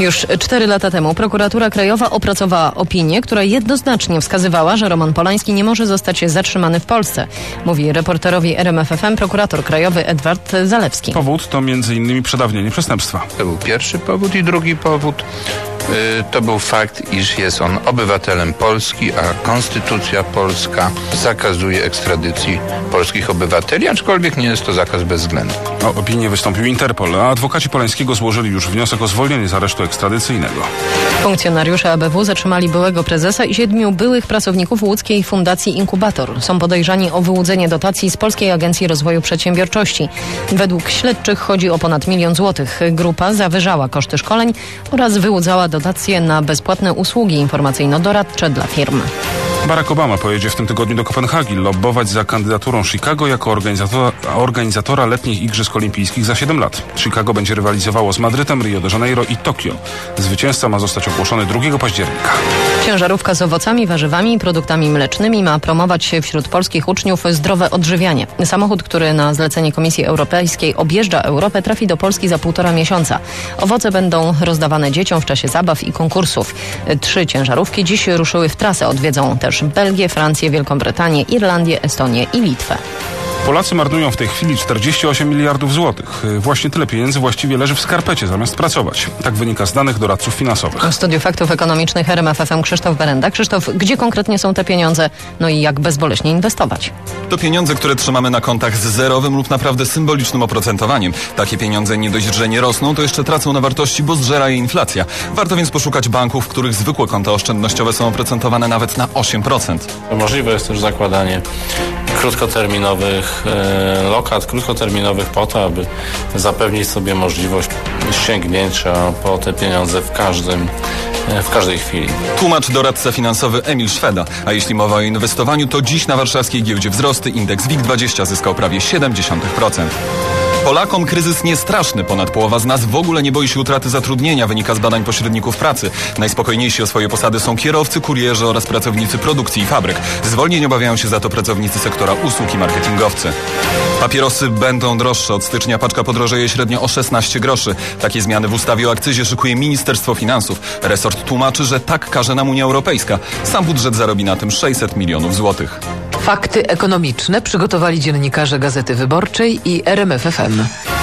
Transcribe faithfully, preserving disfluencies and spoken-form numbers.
Już cztery lata temu prokuratura krajowa opracowała opinię, która jednoznacznie wskazywała, że Roman Polański nie może zostać zatrzymany w Polsce. Mówi reporterowi R M F F M prokurator krajowy Edward Zalewski. Powód to między innymi przedawnienie przestępstwa. To był pierwszy powód i drugi powód to był fakt, iż jest on obywatelem Polski, a konstytucja polska zakazuje ekstradycji polskich obywateli, aczkolwiek nie jest to zakaz bezwzględny. O opinię wystąpił Interpol, a adwokaci Polańskiego złożyli już wniosek o zwolnienie z aresztu ekstradycyjnego. Funkcjonariusze A B W zatrzymali byłego prezesa i siedmiu byłych pracowników łódzkiej Fundacji Inkubator. Są podejrzani o wyłudzenie dotacji z Polskiej Agencji Rozwoju Przedsiębiorczości. Według śledczych chodzi o ponad milion złotych. Grupa zawyżała koszty szkoleń oraz wyłudzała dotacje na bezpłatne usługi informacyjno-doradcze dla firm. Barack Obama pojedzie w tym tygodniu do Kopenhagi lobbować za kandydaturą Chicago jako organizatora, organizatora letnich Igrzysk Olimpijskich za siedem lat. Chicago będzie rywalizowało z Madrytem, Rio de Janeiro i Tokio. Zwycięzca ma zostać ogłoszony drugiego października. Ciężarówka z owocami, warzywami i produktami mlecznymi ma promować się wśród polskich uczniów zdrowe odżywianie. Samochód, który na zlecenie Komisji Europejskiej objeżdża Europę, trafi do Polski za półtora miesiąca. Owoce będą rozdawane dzieciom w czasie zabaw i konkursów. Trzy ciężarówki dziś ruszyły w trasę. Odwiedzą też Belgię, Francję, Wielką Brytanię, Irlandię, Estonię i Litwę. Polacy marnują w tej chwili czterdzieści osiem miliardów złotych. Właśnie tyle pieniędzy właściwie leży w skarpecie zamiast pracować. Tak wynika z danych doradców finansowych. W studiu faktów ekonomicznych R M F F M Krzysztof Berenda. Krzysztof, gdzie konkretnie są te pieniądze? No i jak bezboleśnie inwestować? To pieniądze, które trzymamy na kontach z zerowym lub naprawdę symbolicznym oprocentowaniem. Takie pieniądze nie dość, że nie rosną, to jeszcze tracą na wartości, bo zżera je inflacja. Warto więc poszukać banków, w których zwykłe konta oszczędnościowe są oprocentowane nawet na osiem procent. Możliwe jest też zakładanie krótkoterminowych lokat krótkoterminowych po to, aby zapewnić sobie możliwość sięgnięcia po te pieniądze w każdym, w każdej chwili. Tłumacz doradca finansowy Emil Szweda. A jeśli mowa o inwestowaniu, to dziś na warszawskiej giełdzie wzrosty. Indeks WIG dwadzieścia zyskał prawie siedem dziesiątych procent. Polakom kryzys nie straszny. Ponad połowa z nas w ogóle nie boi się utraty zatrudnienia, wynika z badań pośredników pracy. Najspokojniejsi o swoje posady są kierowcy, kurierzy oraz pracownicy produkcji i fabryk. Zwolnień obawiają się za to pracownicy sektora usług i marketingowcy. Papierosy będą droższe. Od stycznia paczka podrożeje średnio o szesnaście groszy. Takie zmiany w ustawie o akcyzie szykuje Ministerstwo Finansów. Resort tłumaczy, że tak każe nam Unia Europejska. Sam budżet zarobi na tym sześćset milionów złotych. Fakty ekonomiczne przygotowali dziennikarze Gazety Wyborczej i R M F F M.